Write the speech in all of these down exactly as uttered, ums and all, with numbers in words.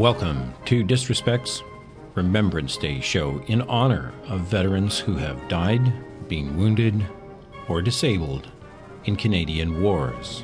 Welcome to Disrespect's Remembrance Day show in honor of veterans who have died, been wounded, or disabled in Canadian wars.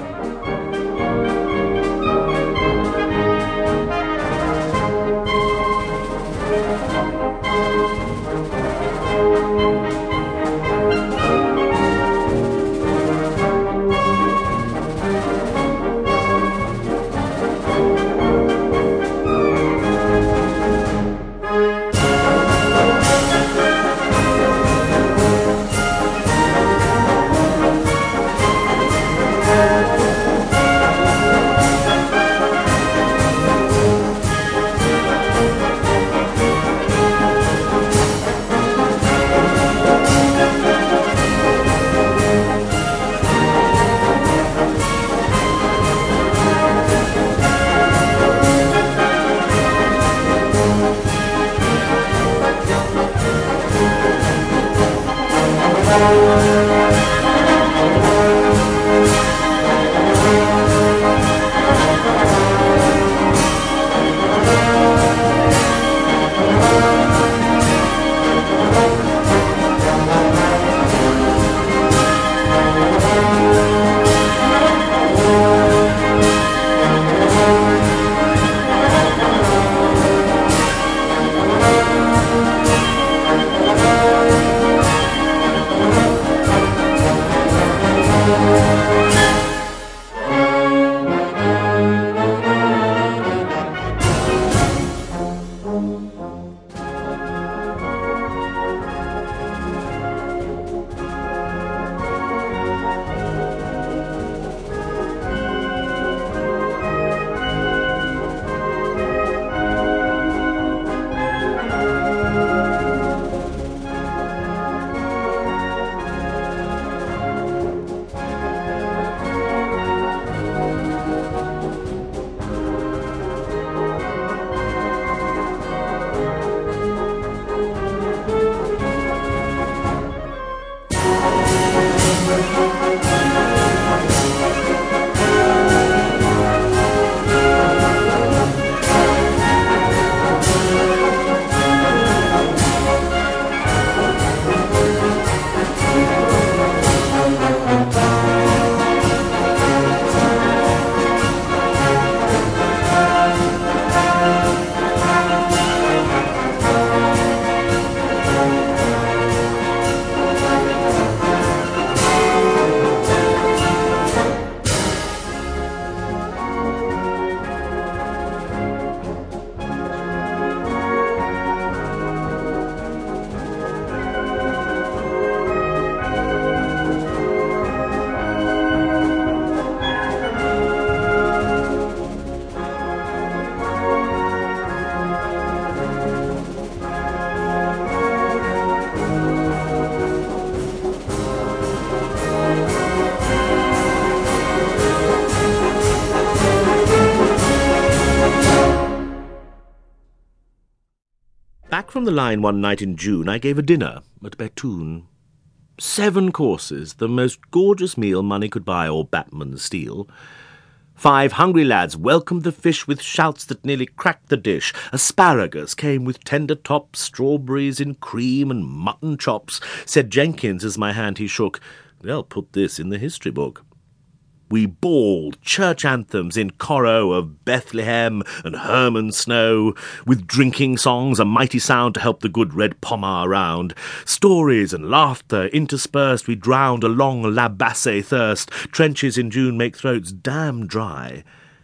Back from the line one night in June, I gave a dinner at Bethune. Seven courses, the most gorgeous meal money could buy or Batman steal. Five hungry lads welcomed the fish with shouts that nearly cracked the dish. Asparagus came with tender tops, strawberries in cream and mutton chops. Said Jenkins as my hand he shook, "They'll put this in the history book." We bawled church anthems in Coro of Bethlehem and Herman Snow, with drinking songs, a mighty sound to help the good red pommer round. Stories and laughter interspersed, we drowned a long La Bassée thirst. Trenches in June make throats damn dry.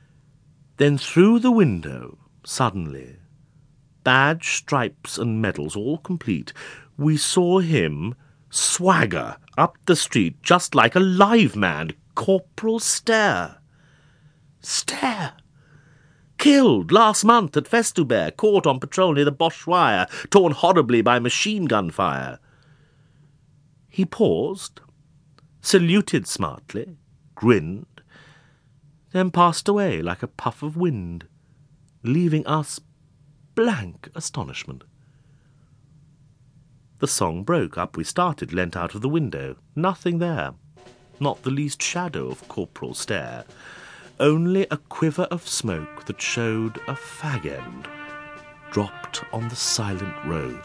Then through the window, suddenly, badge, stripes and medals all complete, we saw him swagger up the street just like a live man, Corporal Stair. Stair! Killed last month at Festubert, caught on patrol near the Boche wire, torn horribly by machine gun fire. He paused, saluted smartly, grinned, then passed away like a puff of wind, leaving us blank astonishment. The song broke. Up we started, leant out of the window. Nothing there. Not the least shadow of Corporal Stair. only a quiver of smoke that showed a fag end dropped on the silent road.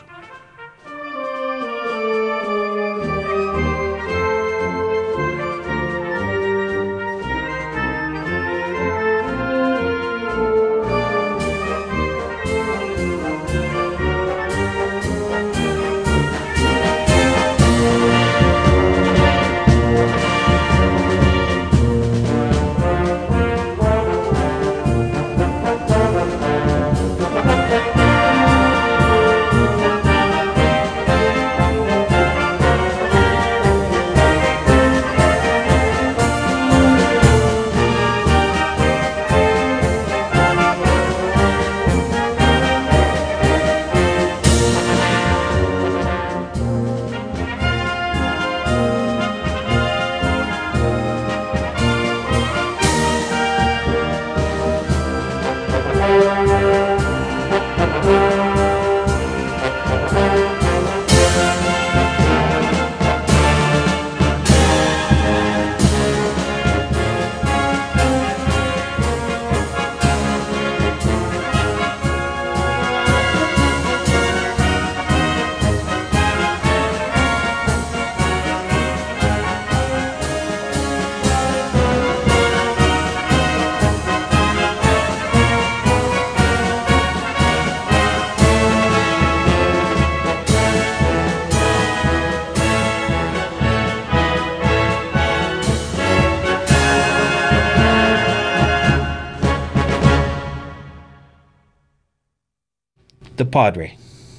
The Padre.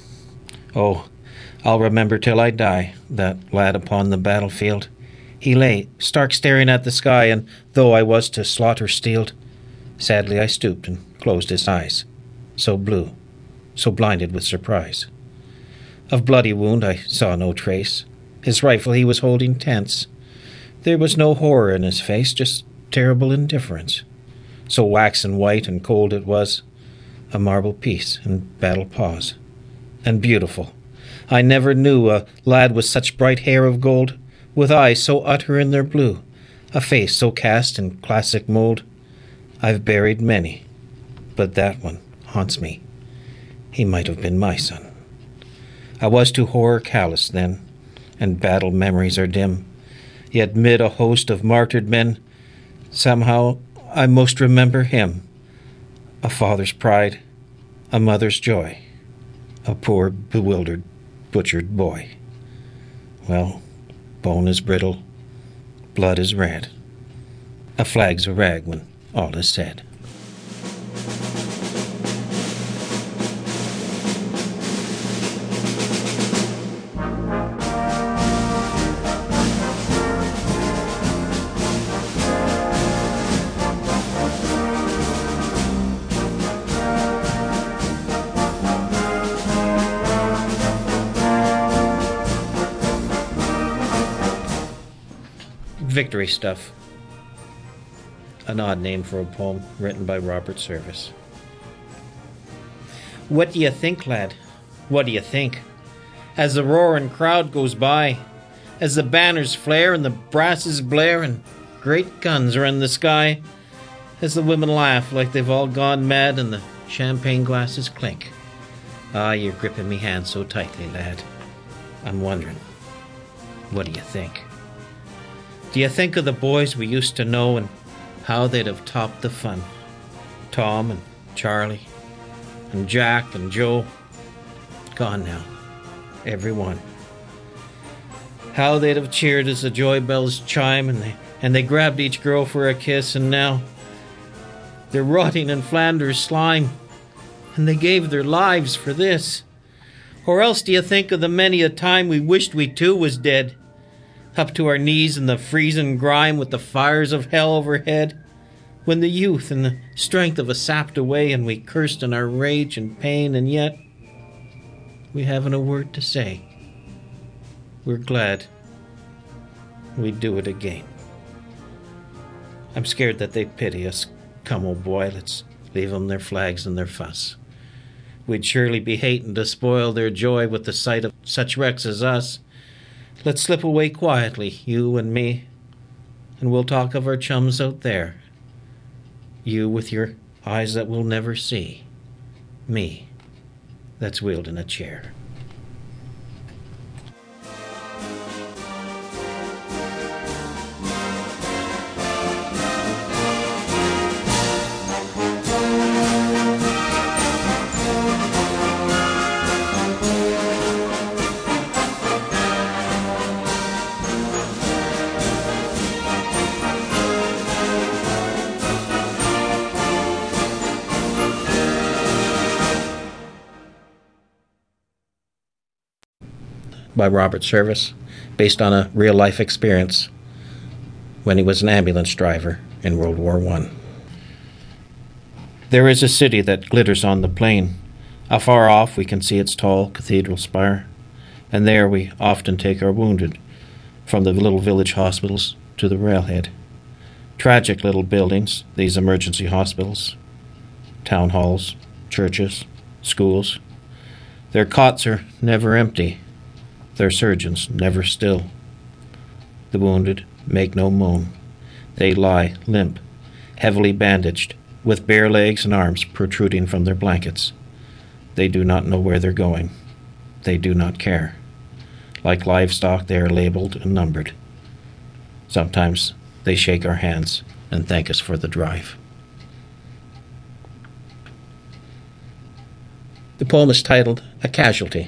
Oh, I'll remember till I die, that lad upon the battlefield. He lay, stark staring at the sky, and though I was to slaughter steeled, sadly I stooped and closed his eyes, so blue, so blinded with surprise. Of bloody wound I saw no trace. His rifle he was holding tense. There was no horror in his face, just terrible indifference. So waxen white and cold it was, a marble peace and battle pause. And beautiful. I never knew a lad with such bright hair of gold, with eyes so utter in their blue, a face so cast in classic mould. I've buried many, but that one haunts me. He might have been my son. I was to horror callous then, and battle memories are dim. Yet mid a host of martyred men, somehow I most remember him. A father's pride, a mother's joy, a poor, bewildered, butchered boy. Well, bone is brittle, blood is red. A flag's a rag when all is said. Victory Stuff. An odd name for a poem written by Robert Service. What do you think, lad? What do you think? As the roaring crowd goes by, as the banners flare and the brasses blare and great guns are in the sky, as the women laugh like they've all gone mad and the champagne glasses clink. Ah, you're gripping me hand so tightly, lad. I'm wondering, what do you think? Do you think of the boys we used to know and how they'd have topped the fun? Tom and Charlie and Jack and Joe, gone now, every one. How they'd have cheered as the joy bells chime and they, and they grabbed each girl for a kiss, and now they're rotting in Flanders slime and they gave their lives for this. Or else do you think of the many a time we wished we too was dead, up to our knees in the freezing grime with the fires of hell overhead, when the youth and the strength of us sapped away and we cursed in our rage and pain, and yet we haven't a word to say. We're glad we'd do it again. I'm scared that they pity us. Come, old boy, let's leave them their flags and their fuss. We'd surely be hating to spoil their joy with the sight of such wrecks as us. Let's slip away quietly, you and me, and we'll talk of our chums out there, You with your eyes that will never see. Me, that's wielding a chair. By Robert Service, based on a real-life experience when he was an ambulance driver in World War One. There is a city that glitters on the plain. Afar off we can see its tall cathedral spire, and there we often take our wounded from the little village hospitals to the railhead. Tragic little buildings, these emergency hospitals, town halls, churches, schools. Their cots are never empty. Their surgeons never still. The wounded make no moan. They lie limp, heavily bandaged, with bare legs and arms protruding from their blankets. They do not know where they're going. They do not care. Like livestock, they are labeled and numbered. Sometimes they shake our hands and thank us for the drive. The poem is titled A Casualty.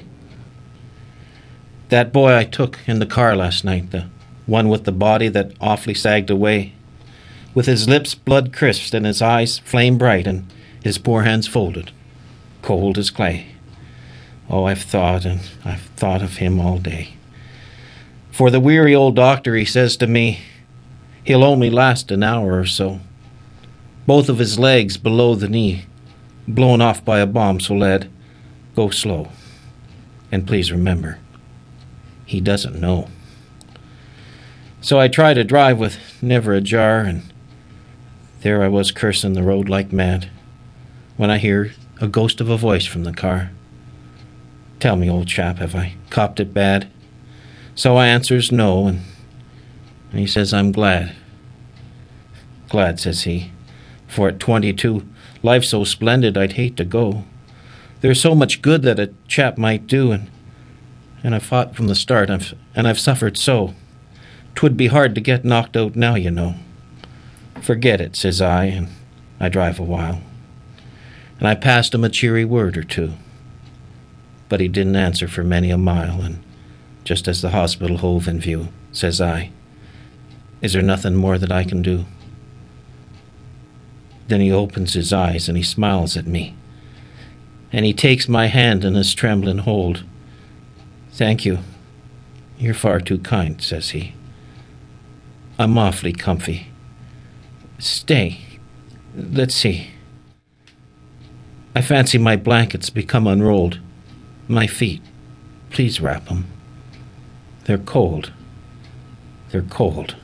That boy I took in the car last night, the one with the body that awfully sagged away, with his lips blood-crisped and his eyes flame-bright and his poor hands folded, cold as clay. Oh, I've thought and I've thought of him all day. For the weary old doctor, he says to me, he'll only last an hour or so. Both of his legs below the knee, blown off by a bomb, so lad, go slow. And please remember, he doesn't know. So I try to drive with never a jar, and there I was cursing the road like mad, when I hear a ghost of a voice from the car. Tell me, old chap, have I copped it bad? So I answers no, and, and he says, I'm glad. Glad, says he, for at twenty-two, life's so splendid I'd hate to go. There's so much good that a chap might do, and And I've fought from the start, I've, and I've suffered so. 'Twould be hard to get knocked out now, you know. Forget it, says I, and I drive a while. And I passed him a cheery word or two. But he didn't answer for many a mile, and just as the hospital hove in view, says I, is there nothing more that I can do? Then he opens his eyes and he smiles at me, and he takes my hand in his trembling hold. Thank you. You're far too kind, says he. I'm awfully comfy. Stay. Let's see. I fancy my blankets become unrolled. My feet, please wrap 'em. They're cold. They're cold.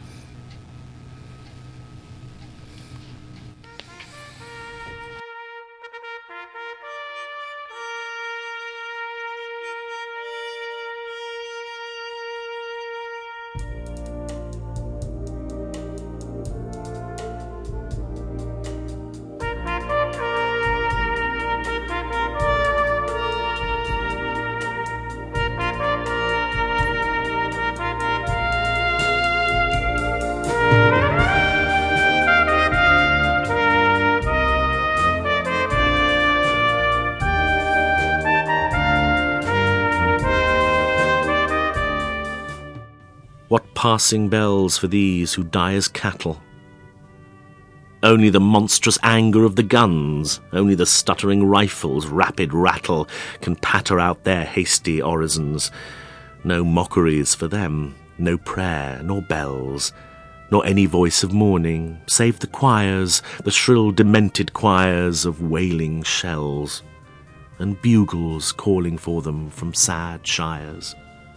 What passing bells for these who die as cattle? Only the monstrous anger of the guns, only the stuttering rifles' rapid rattle can patter out their hasty orisons. No mockeries for them, no prayer nor bells, nor any voice of mourning, save the choirs, the shrill demented choirs of wailing shells, and bugles calling for them from sad shires.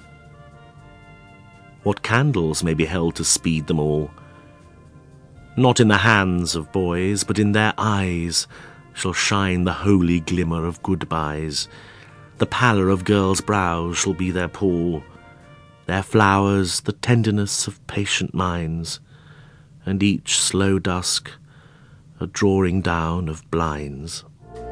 What candles may be held to speed them all? Not in the hands of boys, but in their eyes shall shine the holy glimmer of goodbyes. The pallor of girls' brows shall be their pall, their flowers the tenderness of patient minds, and each slow dusk a drawing down of blinds.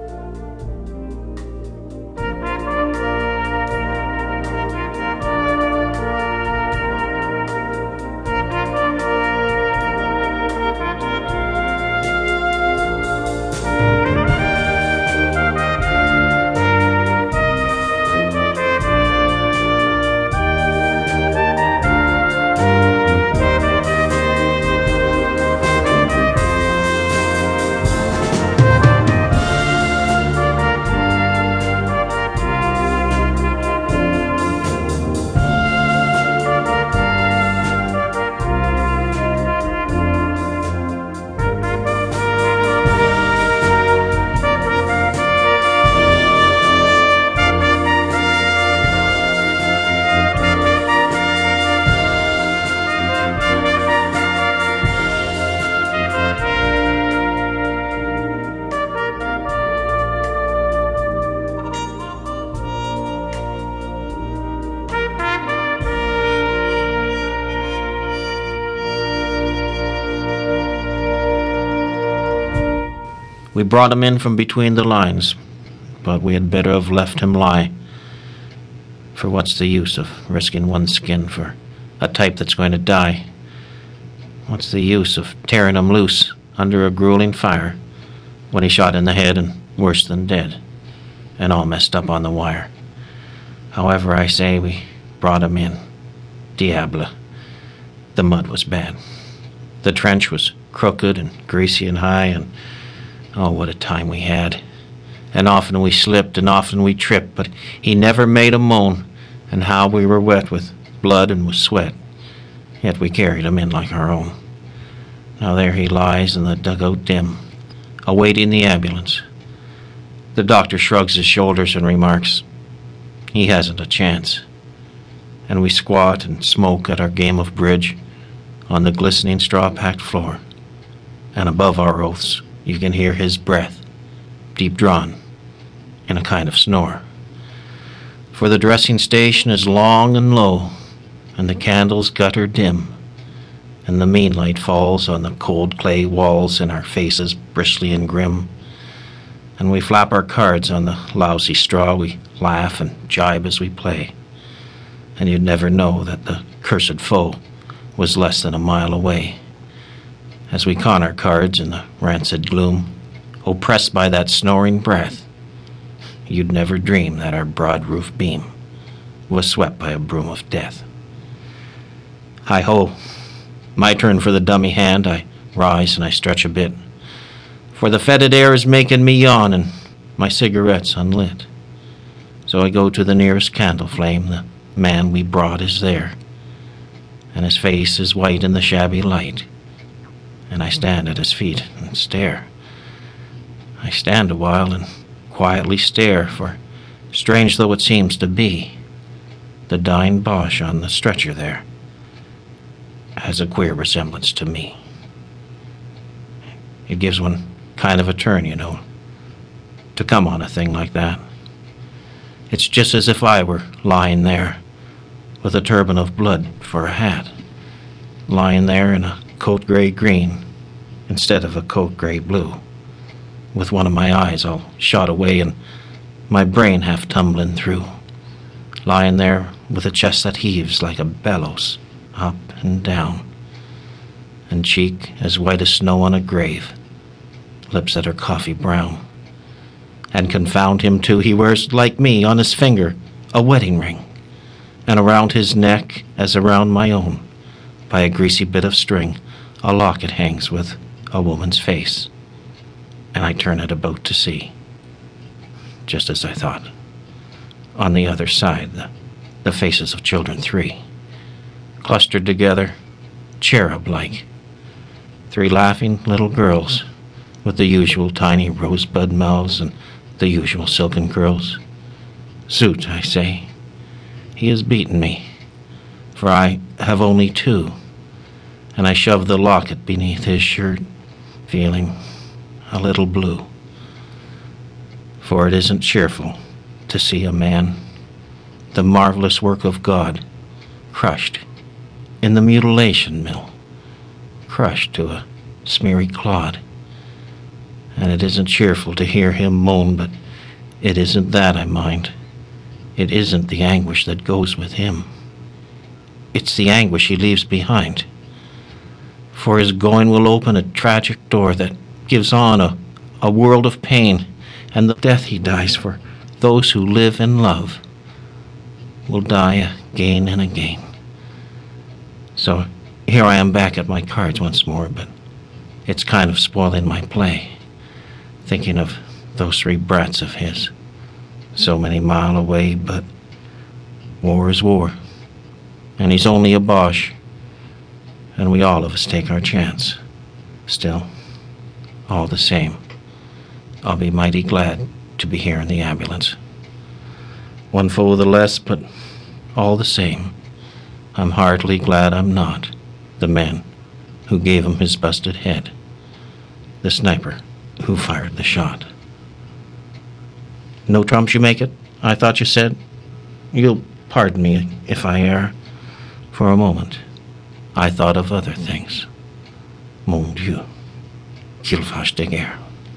We brought him in from between the lines, but we had better have left him lie. For what's the use of risking one's skin for a type that's going to die? What's the use of tearing him loose under a grueling fire when he's shot in the head and worse than dead, and all messed up on the wire? However, I say, we brought him in. Diable. The mud was bad. The trench was crooked and greasy and high, and oh, what a time we had. And often we slipped, and often we tripped, but he never made a moan, and how we were wet with blood and with sweat. Yet we carried him in like our own. Now there he lies in the dugout dim, awaiting the ambulance. The doctor shrugs his shoulders and remarks, he hasn't a chance. And we squat and smoke at our game of bridge on the glistening straw-packed floor. And above our oaths, you can hear his breath, deep drawn, in a kind of snore. For the dressing station is long and low, and the candles gutter dim, and the moonlight falls on the cold clay walls in our faces bristly and grim. And we flap our cards on the lousy straw, we laugh and jibe as we play. And you'd never know that the cursed foe was less than a mile away. As we con our cards in the rancid gloom, oppressed by that snoring breath, you'd never dream that our broad roof beam was swept by a broom of death. Hi-ho, my turn for the dummy hand. I rise and I stretch a bit, for the fetid air is making me yawn and my cigarette's unlit. So I go to the nearest candle flame. The man we brought is there, and his face is white in the shabby light. And I stand at his feet and stare. I stand a while and quietly stare, for, strange though it seems to be, the dying Boche on the stretcher there has a queer resemblance to me. It gives one kind of a turn, you know, to come on a thing like that. It's just as if I were lying there with a turban of blood for a hat, lying there in a coat gray green instead of a coat gray blue, with one of my eyes all shot away and my brain half tumbling through, lying there with a chest that heaves like a bellows up and down, and cheek as white as snow on a grave, lips that are coffee brown. And confound him too, he wears, like me, on his finger a wedding ring, and around his neck, as around my own, by a greasy bit of string, a locket hangs with a woman's face. And I turn it about to see, just as I thought. On the other side, the, the faces of children three, clustered together, cherub-like. Three laughing little girls, with the usual tiny rosebud mouths and the usual silken curls. Zoot, I say, he has beaten me, for I have only two, and I shove the locket beneath his shirt, feeling a little blue. For it isn't cheerful to see a man, the marvelous work of God, crushed in the mutilation mill, crushed to a smeary clod, and it isn't cheerful to hear him moan, but it isn't that I mind. It isn't the anguish that goes with him. It's the anguish he leaves behind. For his going will open a tragic door that gives on a, a world of pain, and the death he dies for those who live and love will die again and again. So here I am back at my cards once more, but it's kind of spoiling my play, thinking of those three brats of his, so many mile away, but war is war, and he's only a Boche, and we all of us take our chance. Still, all the same, I'll be mighty glad to be here in the ambulance. One foe the less, but all the same, I'm heartily glad I'm not the man who gave him his busted head, the sniper who fired the shot. No trumps you make it, I thought you said? You'll pardon me if I err. For a moment, I thought of other things. Mon Dieu, qu'il fasse de guerre.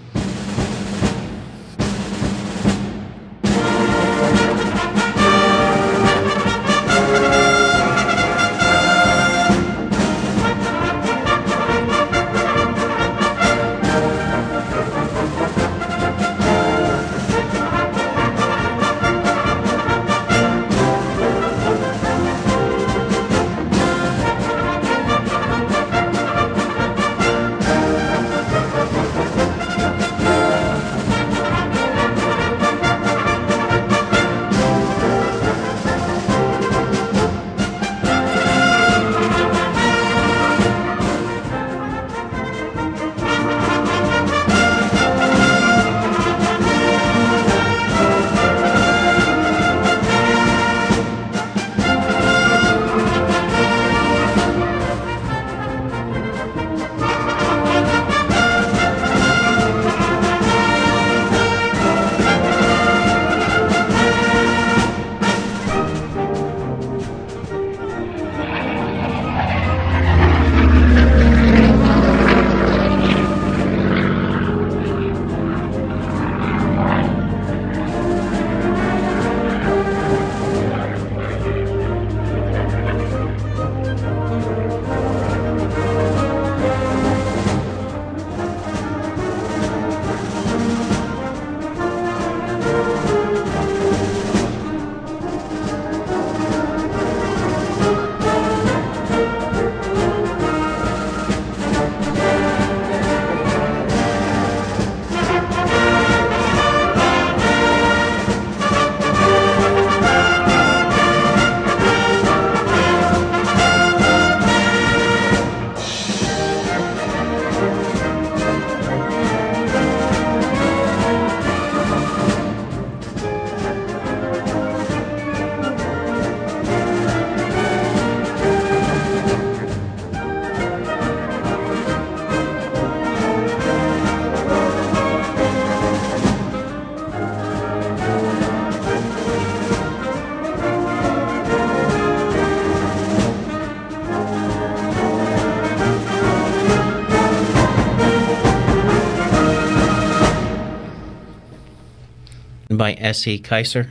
By S E Kaiser.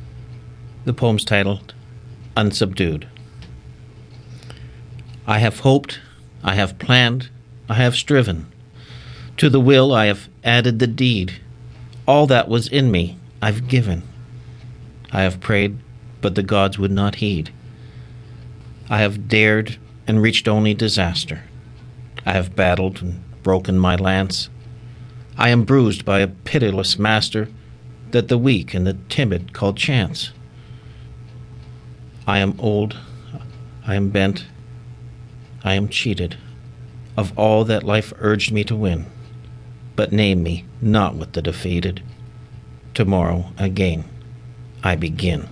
The poem's titled Unsubdued. I have hoped, I have planned, I have striven. To the will I have added the deed. All that was in me I've given. I have prayed, but the gods would not heed. I have dared and reached only disaster. I have battled and broken my lance. I am bruised by a pitiless master that the weak and the timid call chance. I am old, I am bent, I am cheated of all that life urged me to win, but name me not with the defeated. Tomorrow again I begin.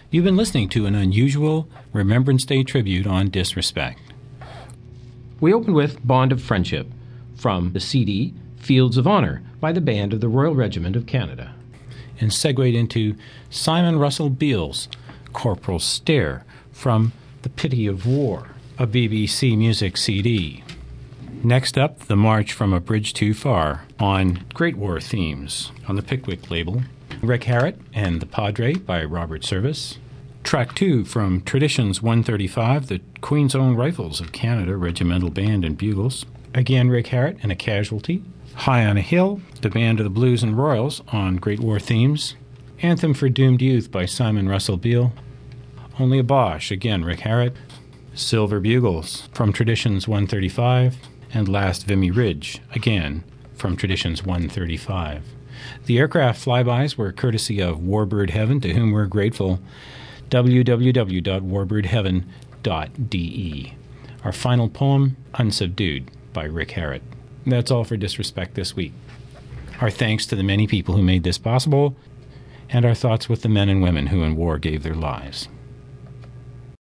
You've been listening to an unusual Remembrance Day tribute on Disrespect. We opened with Bond of Friendship from the C D Fields of Honor by the Band of the Royal Regiment of Canada, and segued into Simon Russell Beale's Corporal Stare from The Pity of War, a B B C Music C D. Next up, The March from a Bridge Too Far on Great War Themes on the Pickwick label. Rick Harrett and The Padre by Robert Service. Track two from Traditions one thirty-five, the Queen's Own Rifles of Canada Regimental Band and Bugles. Again, Rick Harrett and A Casualty. High on a Hill, the Band of the Blues and Royals on Great War Themes. Anthem for Doomed Youth by Simon Russell Beale. Only a Bosch, again, Rick Harrett. Silver Bugles from Traditions one thirty-five. And Last Vimy Ridge, again, from Traditions one thirty-five. The aircraft flybys were courtesy of Warbird Heaven, to whom we're grateful. w w w dot warbird heaven dot d e. Our final poem, Unsubdued, by Rick Harrett. That's all for Disrespect this week. Our thanks to the many people who made this possible, and our thoughts with the men and women who in war gave their lives.